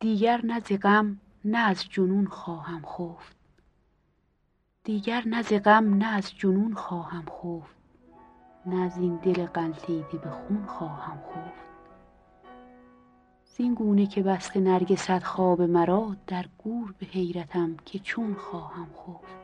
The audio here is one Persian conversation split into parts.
دیگر نه ز غم نه از جنون خواهم خفت، دیگر نه ز غم نه از جنون خواهم خفت، نه از این دل غلتیده به خون خواهم خفت. زین گونه که بسته نرگسد خواب مرا، در گور به حیرتم که چون خواهم خفت.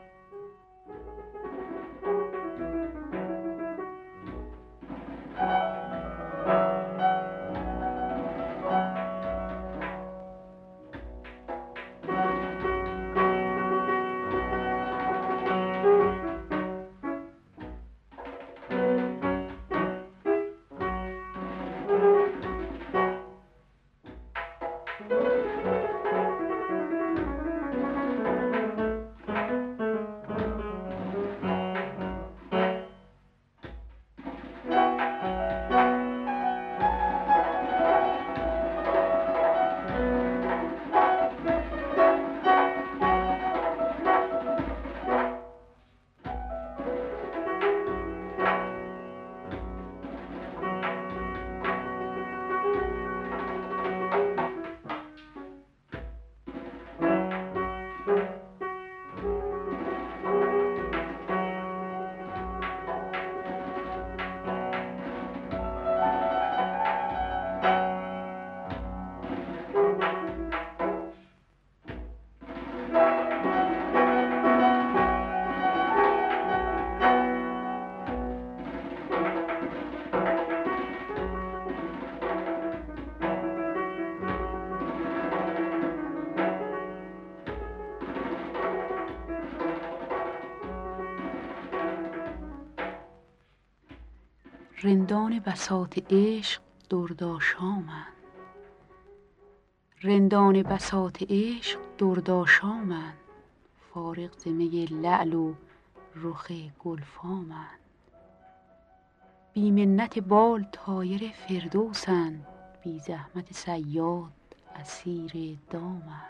رندان بساط عشق دردآشامند، رندان بساط عشق دردآشامند، فارغ ز می لعل و رخ گلفامند. بی منت بال طایر فردوسند، بی زحمت صیاد اسیر دامند.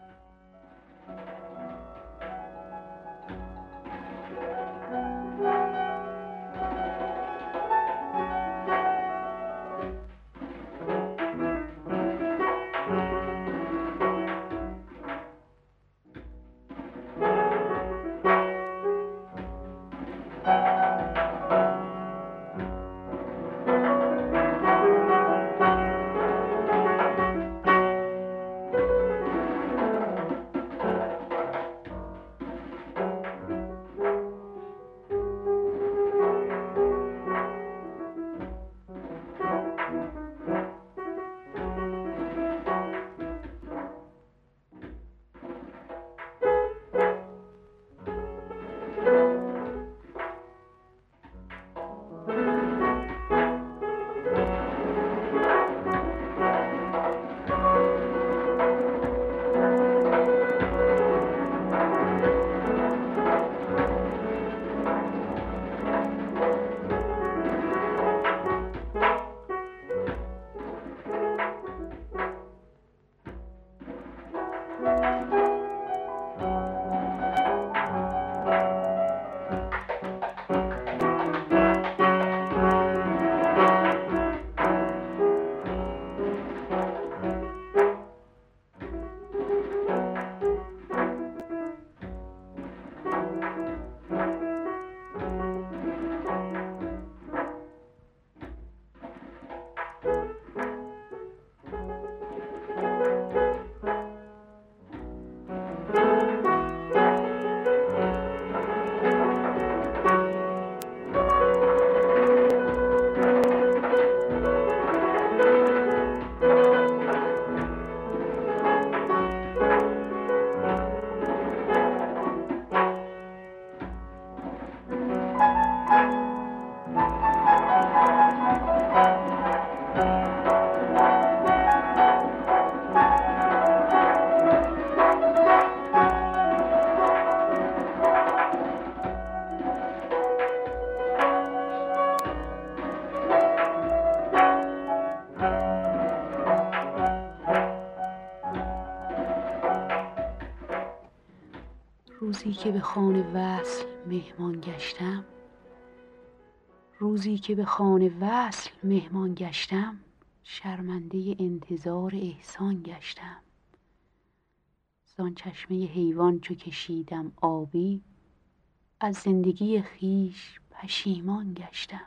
روزی که به خانه وصل مهمان گشتم، روزی که به خانه وصل مهمان گشتم، شرمنده انتظار احسان گشتم. زان چشمه حیوان چو کشیدم آبی، از زندگی خویش پشیمان گشتم.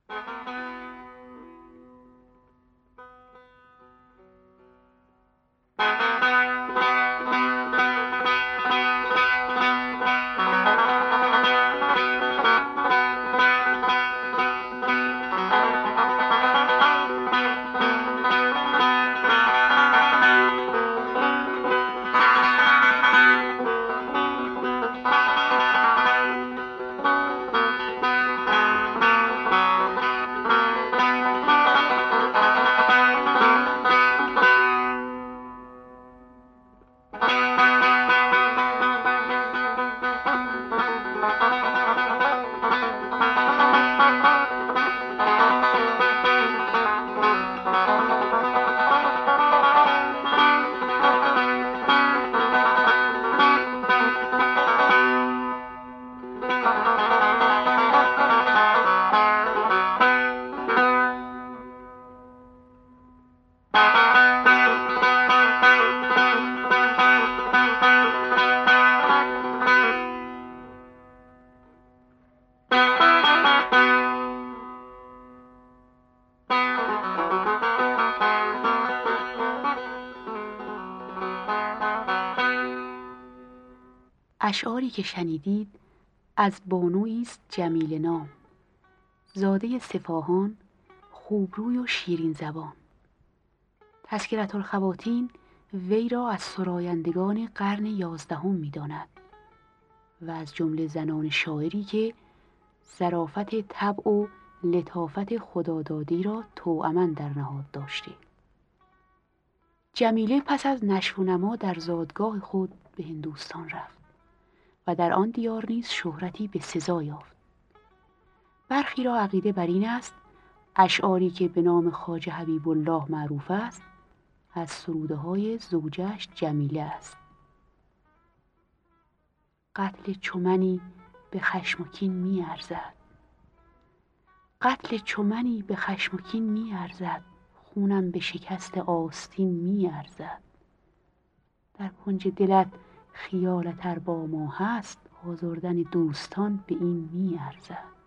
اشعاری که شنیدید از بانویی است جمیله نام، زاده صفاهان، خوبروی و شیرین زبان. تذکرةالخواتین وی را از سرایندگان قرن 11 می‌داند و از جمله زنان شاعری که ظرافت طبع و لطافت خدادادی را توأماً در نهاد داشته. جمیله پس از نشو و نما در زادگاه خود به هندوستان رفت و در آن دیار نیز شهرتی به سزا یافت. برخی را عقیده بر این است اشعاری که به نام خواجه حبیب الله معروف است از سروده های زوجه‌اش جمیله است. قتل چو منی به خشم و کین می ارزد، قتل چو منی به خشم و کین می ارزد، خونم به شکست آستین می ارزد. در کنج دلت خیالت ار با ما هست، آزردن دوستان به این می ارزد.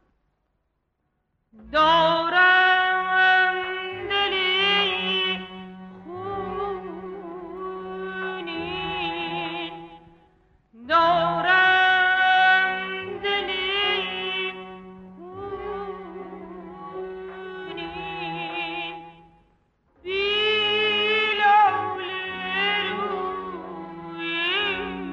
دارم دلی خونین، دارم دلی خونین، بی لاله رویین.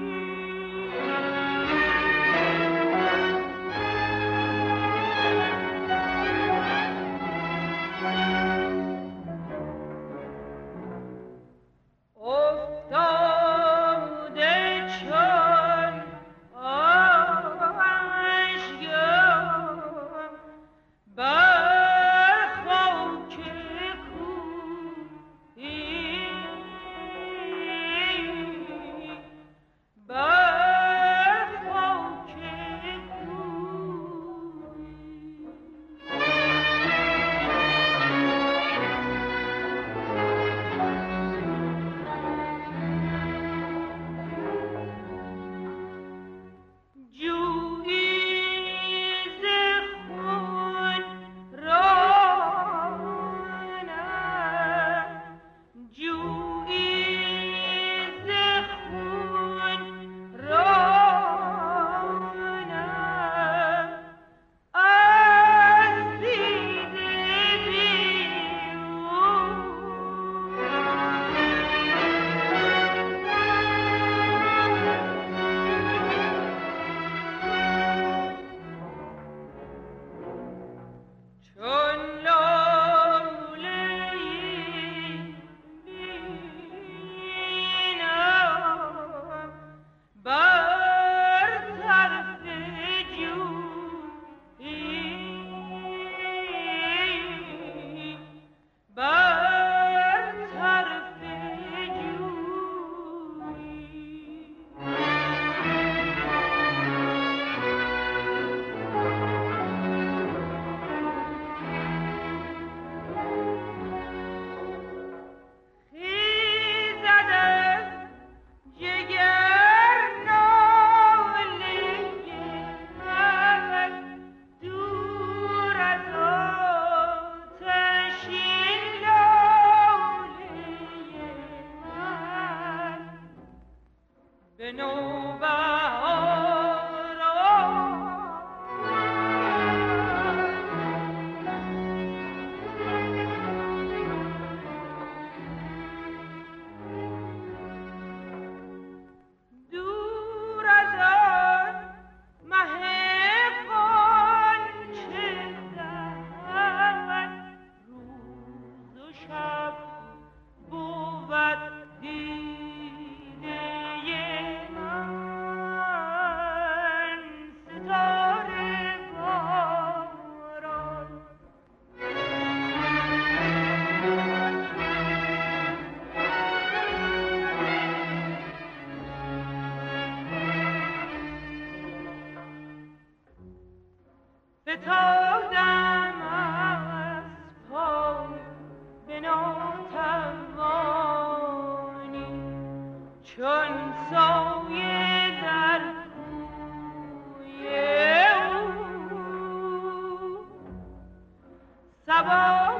صبا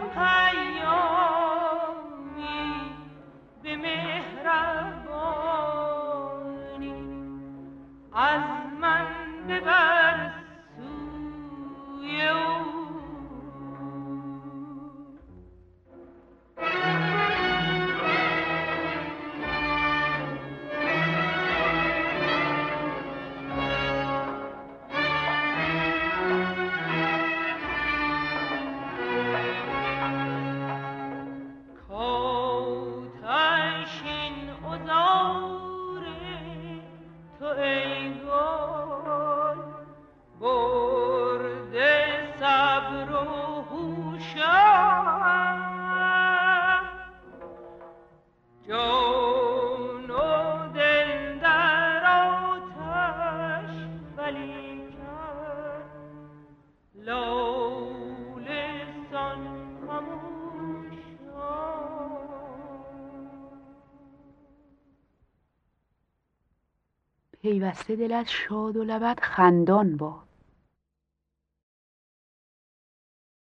پیامی به مهربانی از من ببر سوی او. پیوسته دلت شاد و لبت خندان باد،